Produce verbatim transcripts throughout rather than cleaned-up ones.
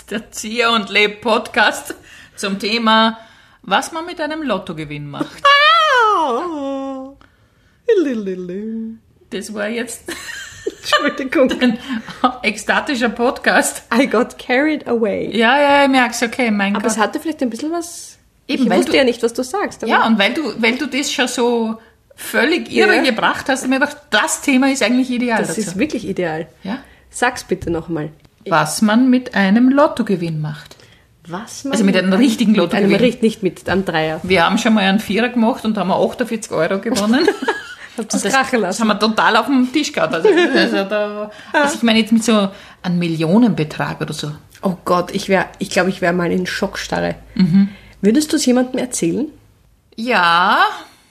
der Zier und Leb Podcast zum Thema, was man mit einem Lottogewinn macht. Das war jetzt Entschuldigung. ein ekstatischer Podcast. I got carried away. Ja, ja, ich merk's, okay, mein Aber Gott. es hatte vielleicht ein bisschen was... Eben, ich weil wusste du- ja nicht, was du sagst. Aber Ja, und weil du, weil du das schon so völlig irre Ja. gebracht hast, hab ich mir gedacht, das Thema ist eigentlich ideal das dazu. ist wirklich ideal. Ja? Sag's bitte nochmal. Was man mit einem Lottogewinn macht. Was man Also mit einem richtigen Mit einem Lottogewinn. Richt, nicht mit einem Dreier. Wir haben schon mal einen Vierer gemacht und haben achtundvierzig Euro gewonnen. Habt Und ihr es krachen das lassen? haben wir total auf dem Tisch gehabt. Also, also, da, also ich meine jetzt mit so einem Millionenbetrag oder so. Oh Gott, ich wäre, ich glaube, ich wäre mal in Schockstarre. Mhm. Würdest du es jemandem erzählen? Ja.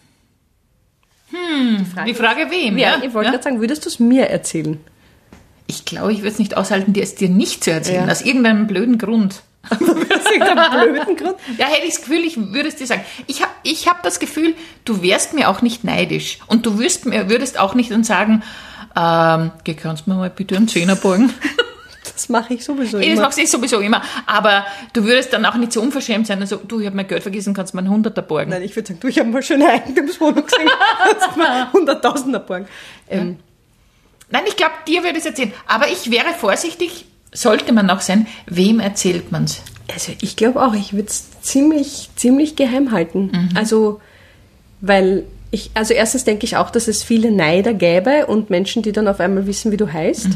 Hm, die Frage wem? Ja, Ja, ich wollte ja? gerade sagen, würdest du es mir erzählen? Ich glaube, ich würde es nicht aushalten, dir es dir nicht zu erzählen. Ja. Aus irgendeinem blöden Grund. Aus irgendeinem blöden Grund? Ja, hätte ich das Gefühl, ich würde es dir sagen. Ich habe ich hab das Gefühl, du wärst mir auch nicht neidisch. Und du würdest, mir, würdest auch nicht dann sagen, ähm, geh, kannst du mir mal bitte einen Zehner borgen? Das mache ich sowieso Nee, das immer. machst du sowieso immer. Aber du würdest dann auch nicht so unverschämt sein. Also, du, ich habe mein Geld vergessen, kannst du mir einen Hunderter borgen? Nein, ich würde sagen, du, ich habe mal schon eine Eigentumswohnung gesehen. Kannst du mir Hunderttausender borgen. Ähm, Nein, ich glaube, dir würde ich es erzählen. Aber ich wäre vorsichtig, sollte man auch sein, wem erzählt man es? Also ich glaube auch, ich würde es ziemlich, ziemlich geheim halten. Mhm. Also, weil ich, also erstens denke ich auch, dass es viele Neider gäbe und Menschen, die dann auf einmal wissen, wie du heißt.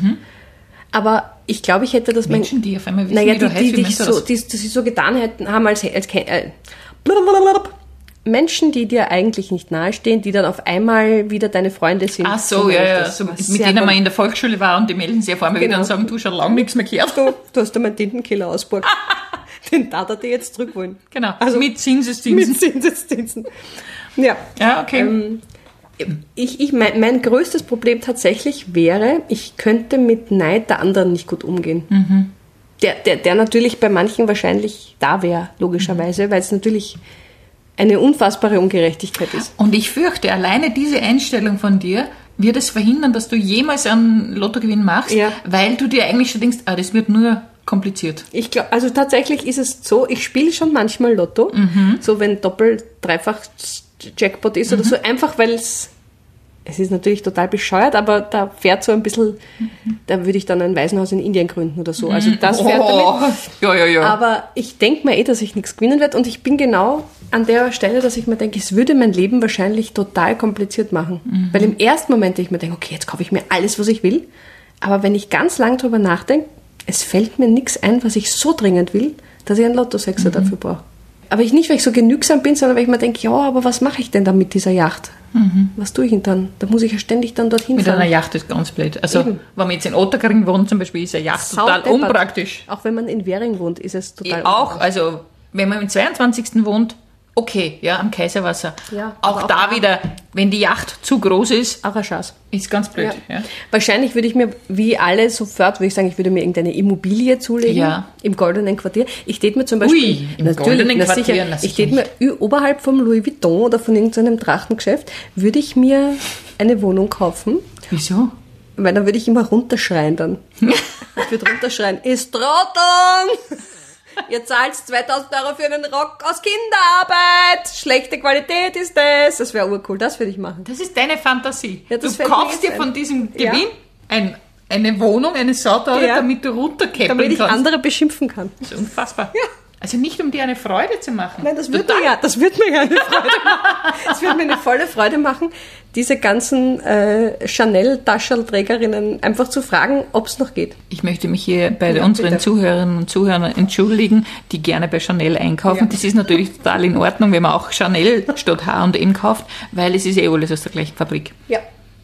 Aber ich glaube, ich hätte das... mein- Mhm. Menschen, die auf einmal wissen, naja, wie du die, heißt, die, wie die, meinst du so, das? die, die sie so getan hätten, haben als, als äh, blablabla. Menschen, die dir eigentlich nicht nahestehen, die dann auf einmal wieder deine Freunde sind. Ach so, So ja, meine ich ja, das. so, Was mit sehr denen man gut. in der Volksschule war und die melden sich auf einmal wieder Genau. und sagen, du, schon lange nichts mehr gehört. Du, du hast da meinen Tintenkiller ausgeborgt. Den darf er dir jetzt zurück wollen. Genau, Also mit Zinseszinsen. mit Zinseszinsen. Ja. Ja, okay. Ähm, ich, ich, mein, mein größtes Problem tatsächlich wäre, ich könnte mit Neid der anderen nicht gut umgehen. Mhm. Der, der, der natürlich bei manchen wahrscheinlich da wäre, logischerweise, weil es natürlich eine unfassbare Ungerechtigkeit ist. Und ich fürchte, alleine diese Einstellung von dir wird es verhindern, dass du jemals einen Lottogewinn machst, Ja. weil du dir eigentlich schon denkst, ah, das wird nur kompliziert. Ich glaube, also tatsächlich ist es so, ich spiele schon manchmal Lotto, so wenn Doppel-, Dreifach-Jackpot ist oder so, einfach weil es, es ist natürlich total bescheuert, aber da fährt so ein bisschen, da würde ich dann ein Waisenhaus in Indien gründen oder so. Also das fährt damit. Ja, ja, ja. Aber ich denke mir eh, dass ich nichts gewinnen werde und ich bin genau an der Stelle, dass ich mir denke, es würde mein Leben wahrscheinlich total kompliziert machen. Weil im ersten Moment ich mir denke, okay, jetzt kaufe ich mir alles, was ich will. Aber wenn ich ganz lang drüber nachdenke, es fällt mir nichts ein, was ich so dringend will, dass ich einen Lottosechser Mhm. dafür brauche. Aber ich nicht, weil ich so genügsam bin, sondern weil ich mir denke, ja, aber was mache ich denn dann mit dieser Yacht? Was tue ich denn dann? Da muss ich ja ständig dann dorthin Mhm. Mit fahren. einer Yacht ist ganz blöd. Also, Eben. wenn man jetzt in Otterkring wohnt zum Beispiel, ist eine Yacht total Saudeppert. unpraktisch. Auch wenn man in Währing wohnt, ist es total Eh, auch, also, wenn man im zweiundzwanzigsten wohnt, okay, ja, am Kaiserwasser. Ja, auch aber auch da da- wieder, wenn die Yacht zu groß ist, auch eine Chance. ist ganz blöd. Ja. Ja. Wahrscheinlich würde ich mir, wie alle sofort, würde ich sagen, ich würde mir irgendeine Immobilie zulegen. Ja. Im Goldenen Quartier. Ich tät mir zum Beispiel... Ui, im Goldenen na Quartier, sicher, na ich sicher tät mir ü- oberhalb vom Louis Vuitton oder von irgendeinem Trachtengeschäft, würde ich mir eine Wohnung kaufen, Wieso? weil dann würde ich immer runterschreien dann. Ich würde runterschreien, ist Trottung! Ihr zahlt zweitausend Euro für einen Rock aus Kinderarbeit! Schlechte Qualität ist das! Das wäre urcool, das würde ich machen. Das ist deine Fantasie. Ja, das du fällt mir kaufst jetzt dir ein. von diesem Ja. Gewinn ein, eine Wohnung, eine Sauteure, Ja. damit du runterkäppeln Damit ich kannst. andere beschimpfen kann. Das ist unfassbar. Ja. Also nicht, um dir eine Freude zu machen. Nein, das wird mir ja, das wird mir ja eine Freude machen. Es wird mir eine volle Freude machen, diese ganzen äh, Chanel-Taschelträgerinnen einfach zu fragen, ob es noch geht. Ich möchte mich hier bei Ja, unseren bitte. Zuhörerinnen und Zuhörern entschuldigen, die gerne bei Chanel einkaufen. Ja. Das ist natürlich total in Ordnung, wenn man auch Chanel statt H und M kauft, weil es ist eh alles aus der gleichen Fabrik. Ja.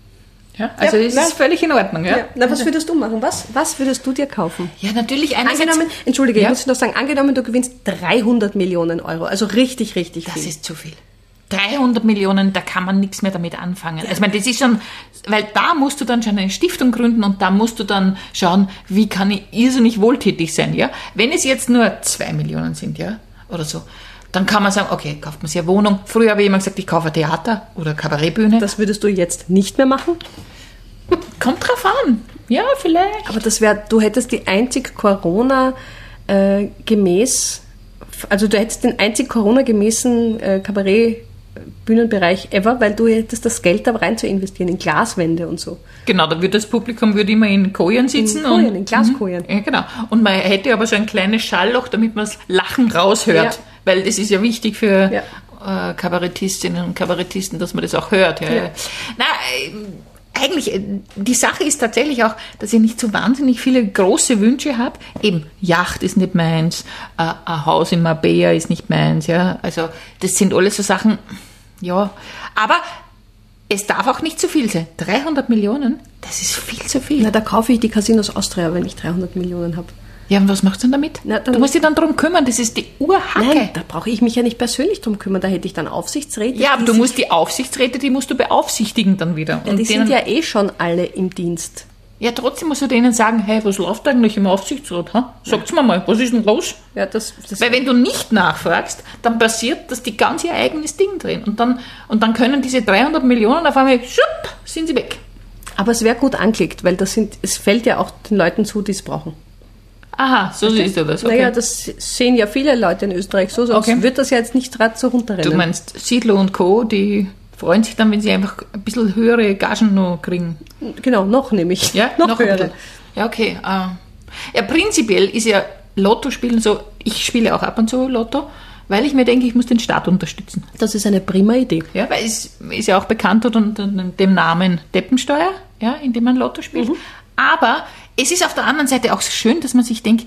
Ja, also Ja, es nein. ist völlig in Ordnung. Ja, ja. Na, was würdest du machen? Was, was würdest du dir kaufen? ja natürlich einerseits... Angenommen, entschuldige, Ja. ich muss noch sagen, angenommen, du gewinnst dreihundert Millionen Euro, also richtig, richtig Das viel. ist zu viel. dreihundert Millionen, da kann man nichts mehr damit anfangen. Also ich meine, das ist schon, weil da musst du dann schon eine Stiftung gründen und da musst du dann schauen, wie kann ich irrsinnig wohltätig sein, ja? Wenn es jetzt nur zwei Millionen sind, ja, oder so, dann kann man sagen, okay, kauft man sich eine Wohnung. Früher habe ich immer gesagt, ich kaufe ein Theater oder eine Kabarettbühne. Das würdest du jetzt nicht mehr machen? Kommt drauf an. Ja, vielleicht. Aber das wäre, du hättest die einzig Corona äh, gemäß, also du hättest den einzig Corona-gemäßen äh, Kabarett-Bühnenbereich ever, weil du hättest das Geld da rein zu investieren, in Glaswände und so. Genau, da würde das Publikum würde immer in Kojen sitzen. In Kojen, und, in Glaskojen. Ja, genau. Und man hätte aber so ein kleines Schallloch, damit man das Lachen raushört, Ja. weil das ist ja wichtig für Ja. äh, Kabarettistinnen und Kabarettisten, dass man das auch hört. Ja. Ja. Na, äh, eigentlich, äh, die Sache ist tatsächlich auch, dass ich nicht so wahnsinnig viele große Wünsche habe. Eben, Yacht ist nicht meins, äh, ein Haus in Marbella ist nicht meins, ja. Also, das sind alles so Sachen, ja. Aber es darf auch nicht zu viel sein. dreihundert Millionen, das ist viel zu viel. Na, da kaufe ich die Casinos Austria, wenn ich dreihundert Millionen habe. Ja, und was machst du denn damit? Na, dann- du musst dich dann drum kümmern, das ist die Urhacke. Nein, da brauche ich mich ja nicht persönlich drum kümmern, da hätte ich dann Aufsichtsräte. Ja, aber die du sich- musst die Aufsichtsräte, die musst du beaufsichtigen dann wieder. Ja, Und die denen, sind ja eh schon alle im Dienst. ja, trotzdem musst du denen sagen, hey, was läuft eigentlich im Aufsichtsrat? Ha? Sagt's mir mal, was ist denn los? Ja, das, das Weil wenn du nicht nachfragst, dann passiert, dass die ganz ihr eigenes Ding drehen. Und dann, und dann können diese dreihundert Millionen auf einmal, schupp, sind sie weg. aber es wäre gut angelegt, weil das sind, es fällt ja auch den Leuten zu, die es brauchen. Aha, so siehst du das. Okay. Naja, das sehen ja viele Leute in Österreich so, sonst Okay. wird das ja jetzt nicht gerade so runterrennen. Du meinst Siedler und Co., die freuen sich dann, wenn sie einfach ein bisschen höhere Gagen noch kriegen. Genau, noch nämlich. Ja, noch, ein höher. bisschen. Ja, okay. Äh, ja, prinzipiell ist ja Lotto spielen so, ich spiele auch ab und zu Lotto, weil ich mir denke, ich muss den Staat unterstützen. Das ist eine prima Idee. Ja, weil es ist ja auch bekannt unter dem Namen Deppensteuer, ja, indem man Lotto spielt. Aber es ist auf der anderen Seite auch so schön, dass man sich denkt,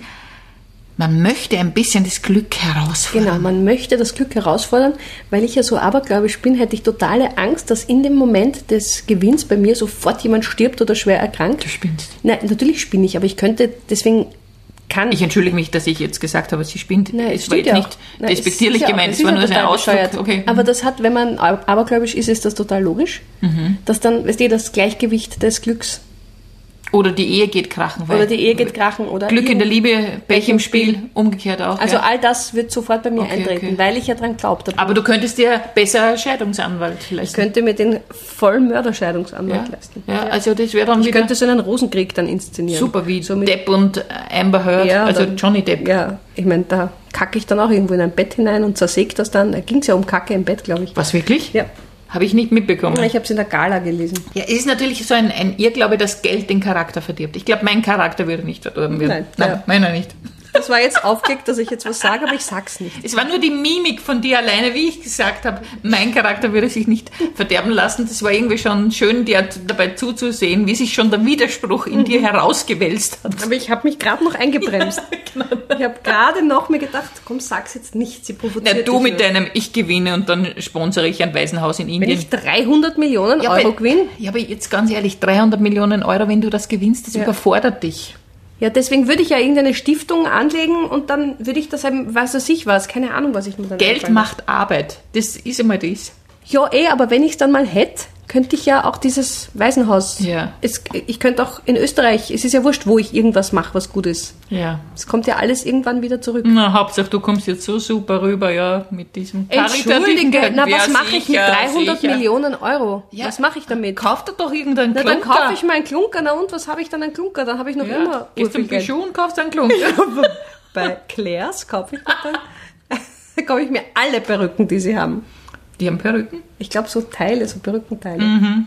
man möchte ein bisschen das Glück herausfordern. Genau, man möchte das Glück herausfordern. Weil ich ja so abergläubisch bin, hätte ich totale Angst, dass in dem Moment des Gewinns bei mir sofort jemand stirbt oder schwer erkrankt. Du spinnst. Nein, natürlich spinne ich, aber ich könnte, deswegen kann Ich entschuldige mich, dass ich jetzt gesagt habe, sie spinnt. Nein, es es war stimmt jetzt ja nicht auch. Nein, despektierlich es ist ja auch- gemeint, es es war ist nur ja so ein total Ausdruck. bescheuert. Okay. Aber das hat, wenn man ab- abergläubisch ist, ist das total logisch, dass dann, weißt du, das Gleichgewicht des Glücks Oder die Ehe geht krachen. weil oder die Ehe geht krachen oder Glück in der Liebe, Pech im im Spiel, umgekehrt auch. Also ja. all das wird sofort bei mir Okay, eintreten, okay. weil ich ja dran glaube. Aber du könntest dir besser Scheidungsanwalt Ich leisten. könnte mir den vollen Mörderscheidungsanwalt ja. leisten. Ja, also das wäre dann Ich wieder könnte so einen Rosenkrieg dann inszenieren. super, wie so mit, Depp und Amber Heard, ja, also dann- Johnny Depp. Ja, ich meine, da kacke ich dann auch irgendwo in ein Bett hinein und zersäge das dann. Da ging es ja um Kacke im Bett, glaube ich. Was, wirklich? Ja. Habe ich nicht mitbekommen. Ich habe es in der Gala gelesen. Ja, es ist natürlich so ein, ein Irrglaube, dass Geld den Charakter verdirbt. Ich glaube, mein Charakter würde nicht verdorben werden. Nein, Nein, ja. meiner nicht. Das war jetzt aufgelegt, dass ich jetzt was sage, aber ich sag's nicht. Es war nur die Mimik von dir alleine, wie ich gesagt habe, mein Charakter würde sich nicht verderben lassen. Das war irgendwie schon schön, dir dabei zuzusehen, wie sich schon der Widerspruch in dir herausgewälzt hat. Aber ich habe mich gerade noch eingebremst. Ich habe gerade noch mir gedacht, komm, sag's jetzt nicht, sie provoziert Na, du dich mit nur. deinem Ich gewinne und dann sponsere ich ein Waisenhaus in Wenn Indien. ich dreihundert Millionen ja, Euro aber, gewinne, ja, aber jetzt ganz ehrlich, dreihundert Millionen Euro, wenn du das gewinnst, das Ja. überfordert dich. ja, deswegen würde ich ja irgendeine Stiftung anlegen und dann würde ich das eben, was weiß ich was, keine Ahnung, was ich mir dann Geld einfallen lasse. macht Arbeit. Das ist einmal das. Ja, eh, aber wenn ich es dann mal hätte, könnte ich ja auch dieses Waisenhaus. Ja. Es, ich könnte auch in Österreich, es ist ja wurscht, wo ich irgendwas mache, was gut ist. Ja. Es kommt ja alles irgendwann wieder zurück. Na, Hauptsache, du kommst jetzt so super rüber, ja, mit diesem Entschuldige, karitativen na, Ja, was mache ich mit sicher, dreihundert sicher. Millionen Euro? Ja. Was mache ich damit? Kauf dir doch irgendeinen Na, dann Klunker. kaufe ich mir einen Klunker, na und was habe ich dann einen Klunker? Dann habe ich noch ja. immer Gehst zum urviel Geld. Pichon und kaufst einen Klunker. Bei Claire's kaufe ich mir dann, da kaufe ich mir alle Perücken, die sie haben. Die haben Perücken. Ich glaube so Teile, so Perückenteile.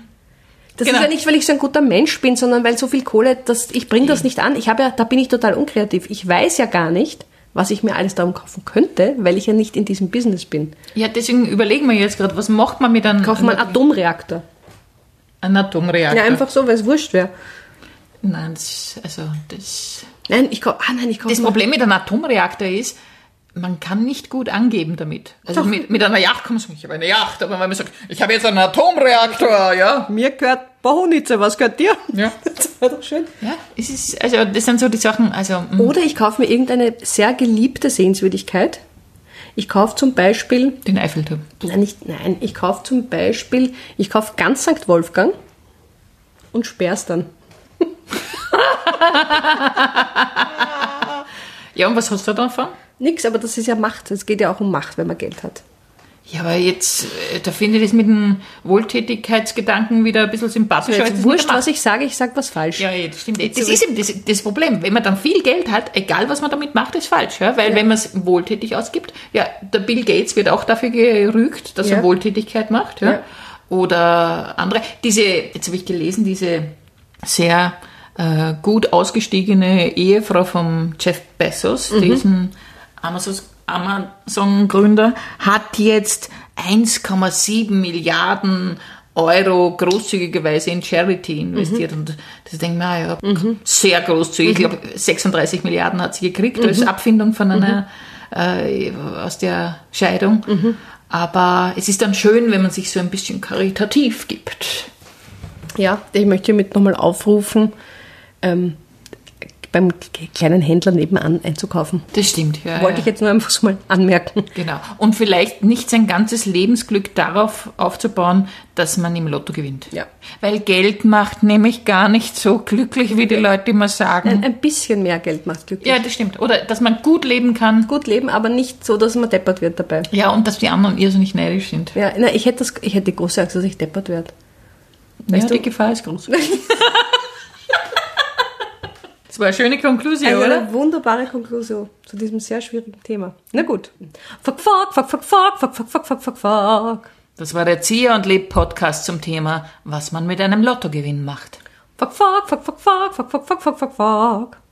Das Genau. ist ja nicht, weil ich so ein guter Mensch bin, sondern weil so viel Kohle, dass ich bringe das nicht an. Ich habe ja, da bin ich total unkreativ. Ich weiß ja gar nicht, was ich mir alles darum kaufen könnte, weil ich ja nicht in diesem Business bin. Ja, deswegen überlegen wir jetzt gerade, was macht man mit einem, Kaufe mal einen Atomreaktor. einem Atomreaktor? Ja, einfach so, weil es wurscht wäre. Nein, das, also das, Nein, ich kaufe, ah nein, ich kaufe das Problem mit einem Atomreaktor ist, man kann nicht gut angeben damit. Also Doch. mit, mit einer Yacht kommst du, ich habe eine Yacht, aber wenn man sagt, ich habe jetzt einen Atomreaktor, ja. Mir gehört Bohunitze, was gehört dir? Ja. Das war doch schön. Ja, es ist, also das sind so die Sachen, also mm, Oder ich kaufe mir irgendeine sehr geliebte Sehenswürdigkeit. Ich kaufe zum Beispiel, den Eiffelturm. nein, nicht, nein, ich kaufe zum Beispiel, ich kaufe ganz Sankt Wolfgang und sperr's dann. Ja, und was hast du davon? Nix, aber das ist ja Macht. Es geht ja auch um Macht, wenn man Geld hat. Ja, aber jetzt, äh, da finde ich das mit dem Wohltätigkeitsgedanken wieder ein bisschen sympathischer. So, als jetzt das wurscht, mit der was ich sage, ich sage was falsch. Ja, ja, das stimmt. Das ist eben das, das Problem. Wenn man dann viel Geld hat, egal was man damit macht, ist falsch. Ja? Weil Ja. wenn man es wohltätig ausgibt, ja, der Bill Gates wird auch dafür gerügt, dass Ja. er Wohltätigkeit macht. Ja? Ja. Oder andere. Diese, jetzt habe ich gelesen, diese sehr äh, gut ausgestiegene Ehefrau von Jeff Bezos, Mhm. diesen Amazon, Amazon-Gründer, hat jetzt eins Komma sieben Milliarden Euro großzügigerweise in Charity investiert. Mhm. Und das denke ich mir, ja, sehr großzügig. Ich glaube, sechsunddreißig Milliarden hat sie gekriegt Mhm. als Abfindung von einer, äh, aus der Scheidung. Mhm. Aber es ist dann schön, wenn man sich so ein bisschen karitativ gibt. Ja, ich möchte hiermit nochmal aufrufen, ähm, beim kleinen Händler nebenan einzukaufen. Das stimmt, ja. Wollte ja. ich jetzt nur einfach so mal anmerken. Genau. Und vielleicht nicht sein ganzes Lebensglück darauf aufzubauen, dass man im Lotto gewinnt. Ja. Weil Geld macht nämlich gar nicht so glücklich, wie die Leute immer sagen. Ein, ein bisschen mehr Geld macht glücklich. Ja, das stimmt. Oder dass man gut leben kann. Gut leben, aber nicht so, dass man deppert wird dabei. Ja, und dass die anderen irrsinnig neidisch sind. Ja, na, ich hätte das, ich hätte die große Angst, dass ich deppert werde. Weißt Ja, du? die Gefahr ist groß. Das war eine schöne Konklusion, Also oder? eine wunderbare Konklusion zu diesem sehr schwierigen Thema. Na gut. Fuck, fuck, fuck, fuck, fuck, fuck, fuck, fuck, fuck, fuck, fuck. Das war der Zieher und Leb Podcast zum Thema, was man mit einem Lottogewinn macht. Fuck, fuck, fuck, fuck, fuck, fuck, fuck, fuck, fuck, fuck, fuck.